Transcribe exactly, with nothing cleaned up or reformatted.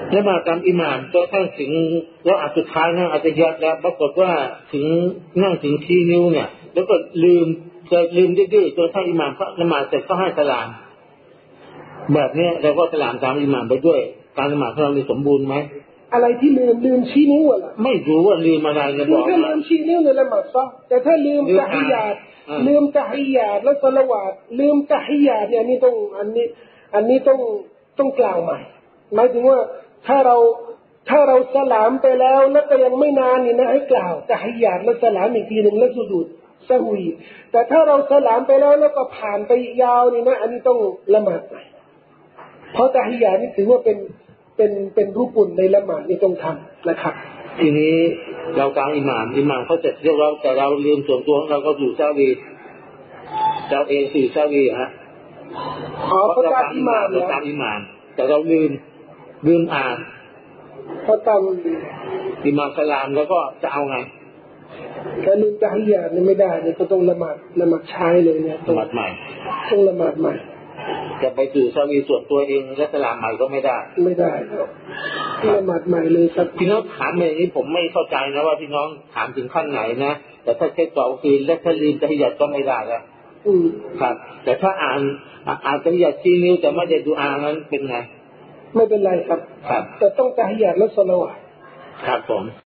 ละหมาดตามอิหม่ามจนทั้งถึงแล้วอันสุดท้ายนั่งอัตยัดแล้วปรากฏว่าถึงนั่งถึงชี้นิ้วเนี่ยแล้วก็ลืมจะลืมดื้อๆจนทั้งอิหม่ามละหมาดเสร็จก็ให้สลามแบบนี้เราก็สลามตามอิหม่ามไปด้วยการละหมาดของเราสมบูรณ์ไหมอะไรที่ลืมลืมชี้นิ้วอ่ะไม่รู้ว่าลืมอะไรจะบอกถ้าลืมชี้นิ้วในละหมาดซะแต่ถ้าลืมตะฮิยาตลืมตะฮิยาตและศอลาวาตลืมตะฮิยาตเนี่ยนี่ต้องอันนี้อันนี้ต้องต้องกล่าวใหม่หมายถึงว่าถ้าเราถ้าเราสลามไปแล้วแล้วก็ยังไม่นานนี่นะให้กล่าวตะฮิยาตและสลามอีกทีหนึ่งแล้วสุญูดซะฮุยแต่ถ้าเราสลามไปแล้วแล้วก็ผ่านไปยาวนี่นะอันนี้ต้องละหมาดใหม่เพราะตะฮิยาตนี่ถือว่าเป็นเป็นเป็นรูปุนในละหมาดนี่ต้องทำนะครับทีนี้เราตามอิหม่ามอิหม่ามเขาเสร็จเรียบร้อยแต่เราลืมส่วนตัวของเราก็อยู่ซาวีเราเองสื่อซาวีฮะอ๋อเขาตามอิหม่ามเราตามอิหม่ามแต่เราลืมลืมอ่านเขาตามอิหม่ามสลามแล้วก็จะเอาไงการลืมตะฮิยาตนี่ไม่ได้เนี่ยก็ต้องละหมาดละหมาดใช้เลยเนี่ยละหมาดใหม่ต้องละหมาดใหม่จะไปสู่ซาวีส่วนตัวเองและสลามใหม่ก็ไม่ได้ไม่ได้ละหมาดใหม่เลยครับพี่น้องถามอย่างนี้ผมไม่เข้าใจนะว่าพี่น้องถามถึงขั้นไหนนะแต่ถ้าใช้ต่อคือและถ้าลืมตะฮิยาตก็ไม่ได้แล้วครับแต่ถ้าอ่านอ่านตะฮิยาตชี้นิ้วแต่ไม่ได้ดูอ่านนั้นเป็นไงไม่เป็นไรครับครับแต่ต้องตะฮิยาตและศอลาวาตครับผม